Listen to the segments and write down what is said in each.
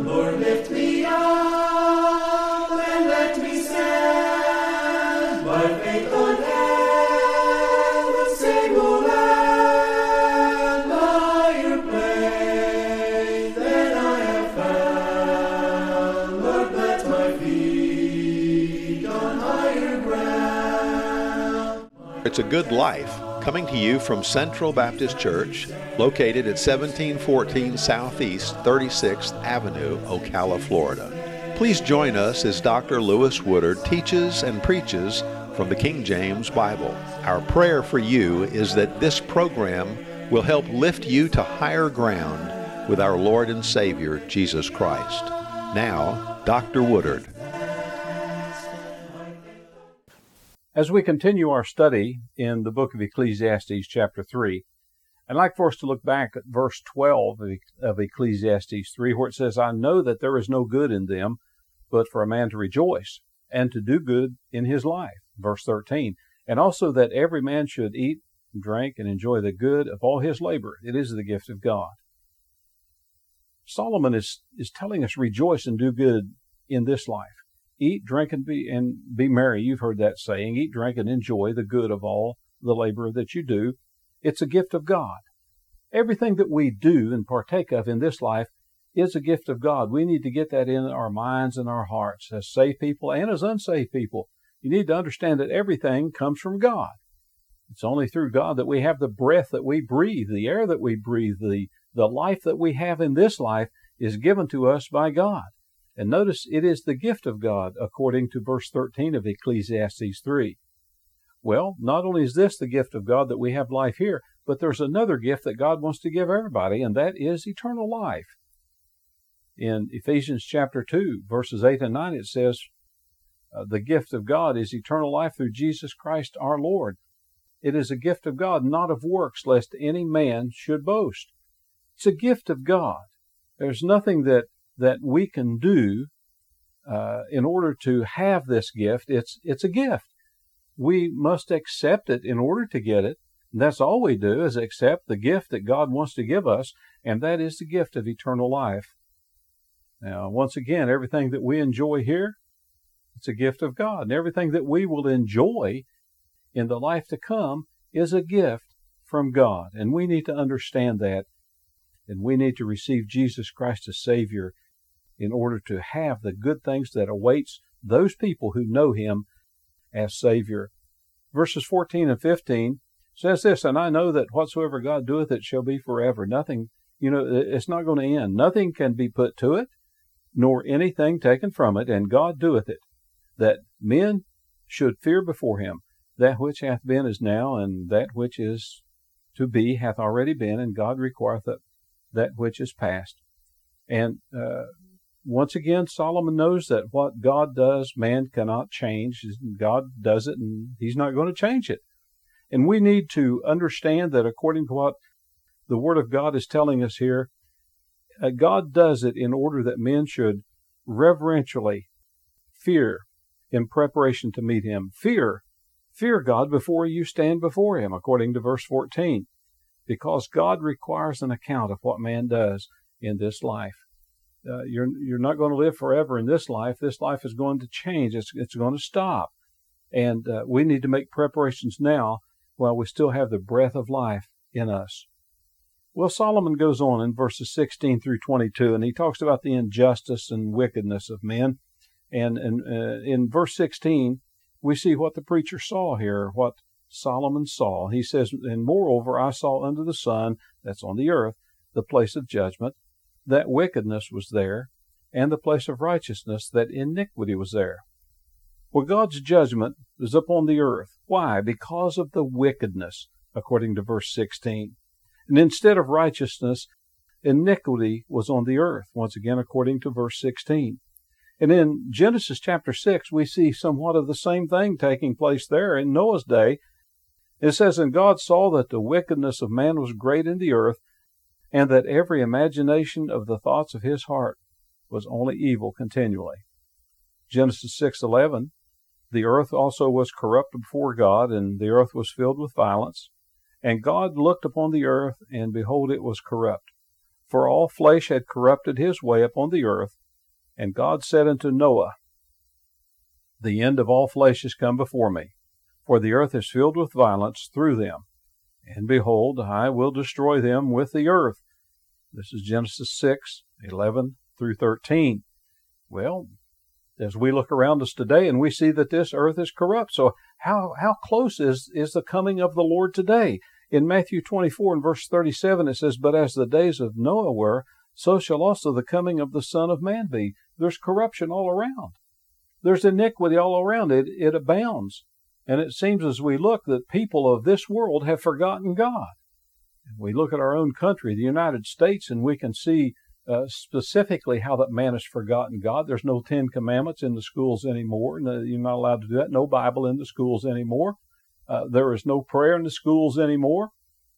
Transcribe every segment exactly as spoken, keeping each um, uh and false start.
Lord, lift me up and let me stand by faith on heaven's stable land, higher place than I have found. Lord, plant my feet on higher ground. It's a Good Life, coming to you from Central Baptist Church, located at seventeen fourteen Southeast thirty-sixth Avenue, Ocala, Florida. Please join us as Doctor Lewis Woodard teaches and preaches from the King James Bible. Our prayer for you is that this program will help lift you to higher ground with our Lord and Savior, Jesus Christ. Now, Doctor Woodard. As we continue our study in the book of Ecclesiastes, chapter three, I'd like for us to look back at verse twelve of Ecclesiastes three, where it says, I know that there is no good in them, but for a man to rejoice and to do good in his life. Verse thirteen, and also that every man should eat, drink, and enjoy the good of all his labor. It is the gift of God. Solomon is, is telling us, rejoice and do good in this life. Eat, drink, and be and be merry. You've heard that saying. Eat, drink, and enjoy the good of all the labor that you do. It's a gift of God. Everything that we do and partake of in this life is a gift of God. We need to get that in our minds and our hearts as saved people and as unsaved people. You need to understand that everything comes from God. It's only through God that we have the breath that we breathe, the air that we breathe, the, the life that we have in this life is given to us by God. And notice it is the gift of God, according to verse thirteen of Ecclesiastes three. Well, not only is this the gift of God that we have life here, but there's another gift that God wants to give everybody, and that is eternal life. In Ephesians chapter two, verses eight and nine, it says, uh, the gift of God is eternal life through Jesus Christ our Lord. It is a gift of God, not of works, lest any man should boast. It's a gift of God. There's nothing that that we can do uh, in order to have this gift. It's it's a gift. We must accept it in order to get it. And that's all we do is accept the gift that God wants to give us, and that is the gift of eternal life. Now, once again, everything that we enjoy here, it's a gift of God. And everything that we will enjoy in the life to come is a gift from God. And we need to understand that. And we need to receive Jesus Christ as Savior in order to have the good things that awaits those people who know Him as Savior. Verses fourteen and fifteen says this, and I know that whatsoever God doeth, it shall be forever. Nothing, you know, it's not going to end. Nothing can be put to it, nor anything taken from it, and God doeth it, that men should fear before Him. That which hath been is now, and that which is to be hath already been, and God requireth that, that which is past. And uh, once again, Solomon knows that what God does, man cannot change. God does it, and He's not going to change it. And we need to understand that according to what the Word of God is telling us here, uh, God does it in order that men should reverentially fear in preparation to meet Him. Fear, fear God before you stand before Him, according to verse fourteen, because God requires an account of what man does in this life. Uh, you're you're not going to live forever in this life. This life is going to change. It's it's going to stop. And uh, we need to make preparations now while we still have the breath of life in us. Well, Solomon goes on in verses sixteen through twenty-two, and he talks about the injustice and wickedness of men. And, and uh, in verse sixteen, we see what the preacher saw here, what Solomon saw. He says, and moreover, I saw under the sun, that's on the earth, the place of judgment, that wickedness was there, and the place of righteousness, that iniquity was there. Well, God's judgment is upon the earth. Why? Because of the wickedness, according to verse sixteen. And instead of righteousness, iniquity was on the earth, once again, according to verse sixteen. And in Genesis chapter six, we see somewhat of the same thing taking place there in Noah's day. It says, and God saw that the wickedness of man was great in the earth, and that every imagination of the thoughts of his heart was only evil continually. Genesis six eleven, the earth also was corrupt before God, and the earth was filled with violence. And God looked upon the earth, and behold, it was corrupt. For all flesh had corrupted his way upon the earth. And God said unto Noah, The end of all flesh is come before me, for the earth is filled with violence through them. And behold, I will destroy them with the earth. This is Genesis six, eleven through thirteen. Well, as we look around us today and we see that this earth is corrupt, so how, how close is, is the coming of the Lord today? In Matthew twenty-four and verse thirty-seven, it says, But as the days of Noah were, so shall also the coming of the Son of Man be. There's corruption all around. There's iniquity all around. It, it abounds. And it seems as we look that people of this world have forgotten God. We look at our own country, the United States, and we can see uh, specifically how that man has forgotten God. There's no Ten Commandments in the schools anymore. No, you're not allowed to do that. No Bible in the schools anymore. Uh, there is no prayer in the schools anymore.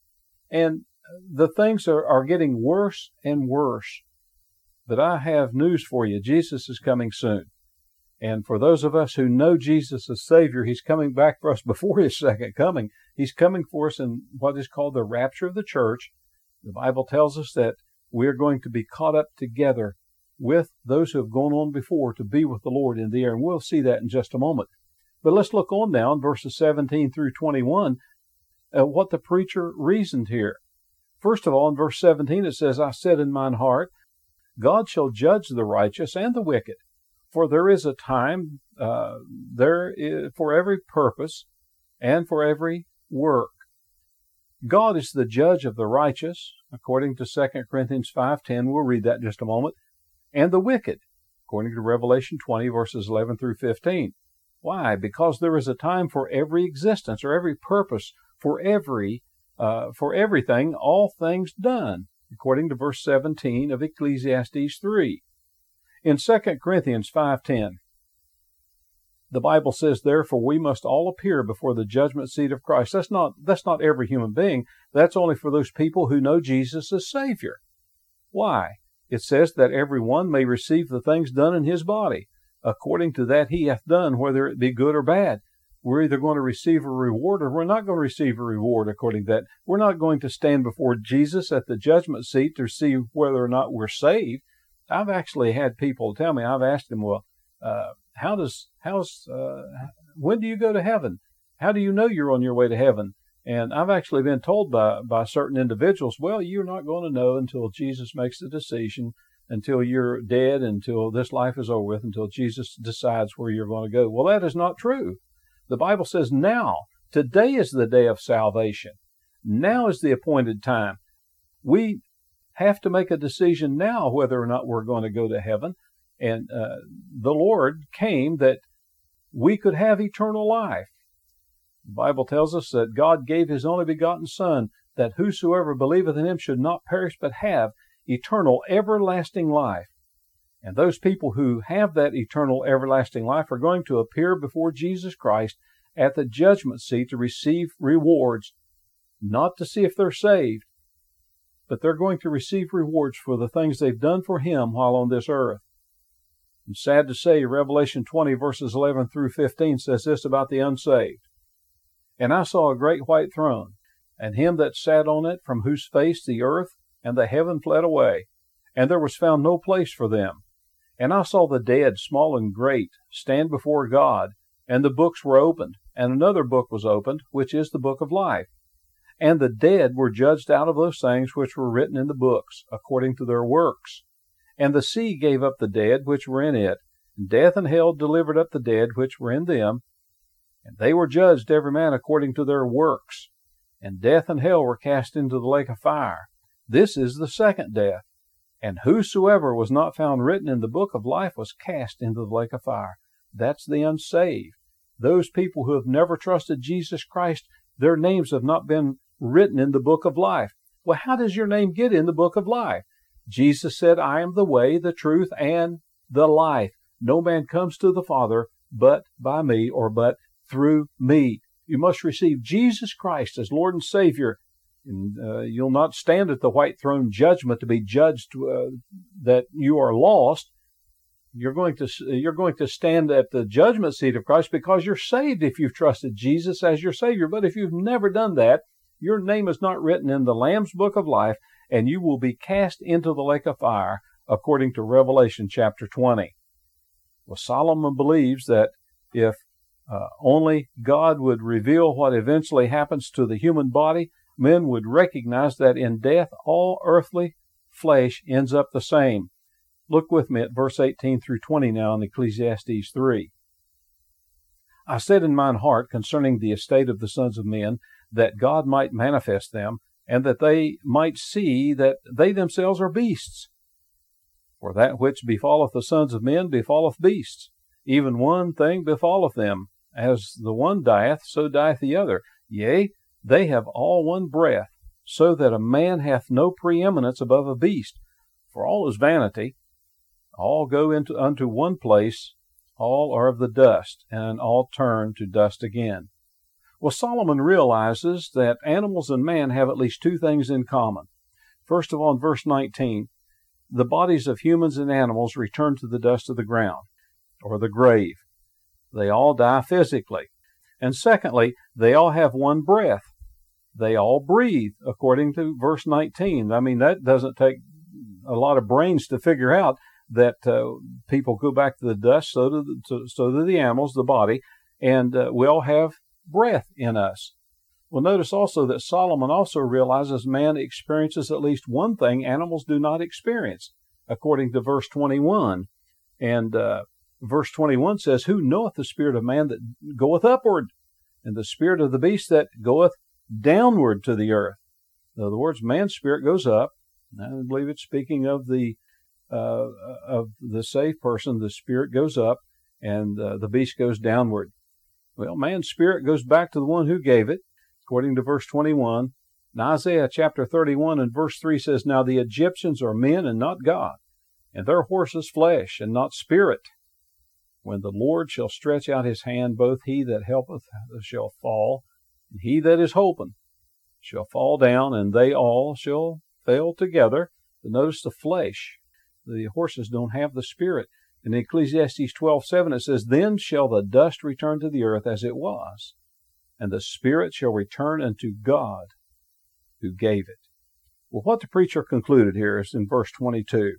And the things are, are getting worse and worse. But I have news for you. Jesus is coming soon. And for those of us who know Jesus as Savior, He's coming back for us before His second coming. He's coming for us in what is called the rapture of the church. The Bible tells us that we're going to be caught up together with those who have gone on before to be with the Lord in the air. And we'll see that in just a moment. But let's look on now in verses seventeen through twenty-one, uh, what the preacher reasoned here. First of all, in verse seventeen, it says, I said in mine heart, God shall judge the righteous and the wicked. For there is a time uh, there is, for every purpose and for every work. God is the judge of the righteous, according to Second Corinthians five ten. We'll read that in just a moment. And the wicked, according to Revelation twenty, verses eleven through fifteen. Why? Because there is a time for every existence or every purpose, for every uh, for everything, all things done, according to verse seventeen of Ecclesiastes three. In Second Corinthians five ten, the Bible says, Therefore we must all appear before the judgment seat of Christ. That's not, that's not every human being. That's only for those people who know Jesus as Savior. Why? It says that every one may receive the things done in his body, according to that he hath done, whether it be good or bad. We're either going to receive a reward or we're not going to receive a reward according to that. We're not going to stand before Jesus at the judgment seat to see whether or not we're saved. I've actually had people tell me, I've asked them, well, uh, how does, how's, uh, when do you go to heaven? How do you know you're on your way to heaven? And I've actually been told by, by certain individuals, well, you're not going to know until Jesus makes the decision, until you're dead, until this life is over with, until Jesus decides where you're going to go. Well, that is not true. The Bible says now, today is the day of salvation. Now is the appointed time. We have to make a decision now whether or not we're going to go to heaven. And uh, the Lord came that we could have eternal life. The Bible tells us that God gave His only begotten Son, that whosoever believeth in Him should not perish but have eternal, everlasting life. And those people who have that eternal, everlasting life are going to appear before Jesus Christ at the judgment seat to receive rewards, not to see if they're saved, but they're going to receive rewards for the things they've done for Him while on this earth. And sad to say, Revelation twenty, verses eleven through fifteen says this about the unsaved. And I saw a great white throne, and Him that sat on it, from whose face the earth and the heaven fled away, and there was found no place for them. And I saw the dead, small and great, stand before God, and the books were opened, and another book was opened, which is the book of life. And the dead were judged out of those things which were written in the books, according to their works. And the sea gave up the dead which were in it, and death and hell delivered up the dead which were in them. And they were judged every man according to their works. And death and hell were cast into the lake of fire. This is the second death. And whosoever was not found written in the book of life was cast into the lake of fire. That's the unsaved. Those people who have never trusted Jesus Christ, their names have not been written in the book of life. Well, how does your name get in the book of life? Jesus said, I am the way, the truth, and the life. No man comes to the Father but by me, or but through me. You must receive Jesus Christ as Lord and Savior. And uh, you'll not stand at the white throne judgment to be judged uh, that you are lost. You're going to you're going to stand at the judgment seat of Christ because you're saved if you've trusted Jesus as your Savior. But if you've never done that, your name is not written in the Lamb's book of life, and you will be cast into the lake of fire, according to Revelation chapter twenty. Well, Solomon believes that if uh, only God would reveal what eventually happens to the human body, men would recognize that in death all earthly flesh ends up the same. Look with me at verse eighteen through twenty now in Ecclesiastes three. I said in mine heart concerning the estate of the sons of men, that God might manifest them, and that they might see that they themselves are beasts. For that which befalleth the sons of men befalleth beasts. Even one thing befalleth them. As the one dieth, so dieth the other. Yea, they have all one breath, so that a man hath no preeminence above a beast. For all is vanity. All go into unto one place, all are of the dust, and all turn to dust again. Well, Solomon realizes that animals and man have at least two things in common. First of all, in verse nineteen, the bodies of humans and animals return to the dust of the ground, or the grave. They all die physically. And secondly, they all have one breath. They all breathe, according to verse nineteen. I mean, that doesn't take a lot of brains to figure out that uh, people go back to the dust, so do the, to, so do the animals, the body, and uh, we all have breath in us. Well, notice also that Solomon also realizes man experiences at least one thing animals do not experience, according to verse twenty-one. And uh, verse twenty-one says, Who knoweth the spirit of man that goeth upward, and the spirit of the beast that goeth downward to the earth? In other words, man's spirit goes up. I believe it's speaking of the uh, of the saved person. The spirit goes up, and uh, the beast goes downward. Well, man's spirit goes back to the one who gave it, according to verse twenty-one. And Isaiah chapter thirty-one and verse three says, Now the Egyptians are men and not God, and their horses flesh and not spirit. When the Lord shall stretch out his hand, both he that helpeth shall fall, and he that is hoping shall fall down, and they all shall fail together. But notice the flesh. The horses don't have the spirit. In Ecclesiastes twelve seven it says, Then shall the dust return to the earth as it was, and the spirit shall return unto God who gave it. Well, what the preacher concluded here is in verse twenty-two.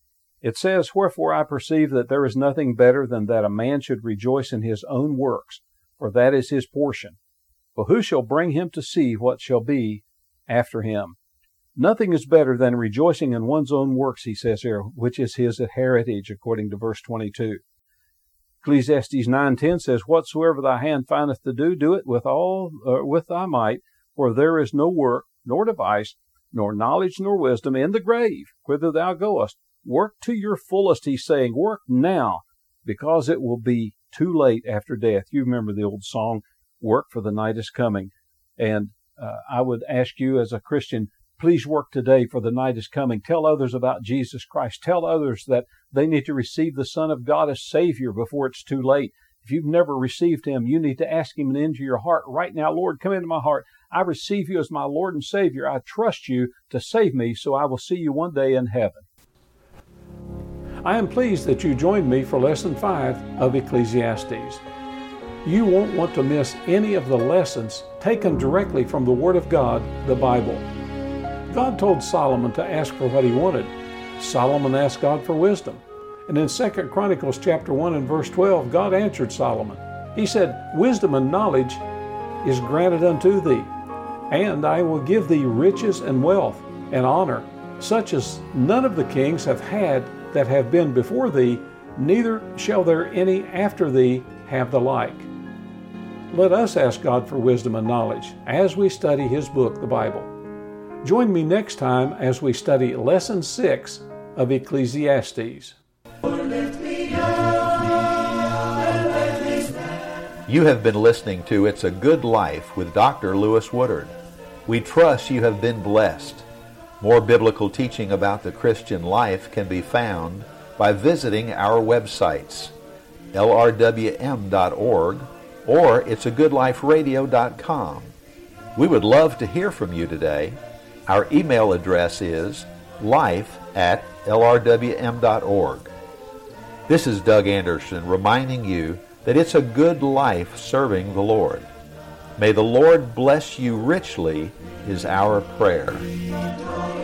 It says, Wherefore I perceive that there is nothing better than that a man should rejoice in his own works, for that is his portion. For who shall bring him to see what shall be after him? Nothing is better than rejoicing in one's own works, he says here, which is his heritage, according to verse twenty-two. Ecclesiastes nine ten says, Whatsoever thy hand findeth to do, do it with all uh, with thy might, for there is no work, nor device, nor knowledge, nor wisdom in the grave, whither thou goest. Work to your fullest, he's saying. Work now, because it will be too late after death. You remember the old song, Work, for the night is coming. And uh, I would ask you as a Christian, please work today, for the night is coming. Tell others about Jesus Christ. Tell others that they need to receive the Son of God as Savior before it's too late. If you've never received Him, you need to ask Him into your heart right now. Lord, come into my heart. I receive you as my Lord and Savior. I trust you to save me, so I will see you one day in heaven. I am pleased that you joined me for Lesson five of Ecclesiastes. You won't want to miss any of the lessons taken directly from the Word of God, the Bible. God told Solomon to ask for what he wanted. Solomon asked God for wisdom. And in Second Chronicles chapter one and verse twelve, God answered Solomon. He said, Wisdom and knowledge is granted unto thee, and I will give thee riches and wealth and honor, such as none of the kings have had that have been before thee, neither shall there any after thee have the like. Let us ask God for wisdom and knowledge as we study His book, the Bible. Join me next time as we study Lesson six of Ecclesiastes. You have been listening to It's a Good Life with Doctor Lewis Woodard. We trust you have been blessed. More biblical teaching about the Christian life can be found by visiting our websites, L R W M dot org or it's a good life radio dot com. We would love to hear from you today. Our email address is life at L R W M dot org. This is Doug Anderson reminding you that it's a good life serving the Lord. May the Lord bless you richly is our prayer.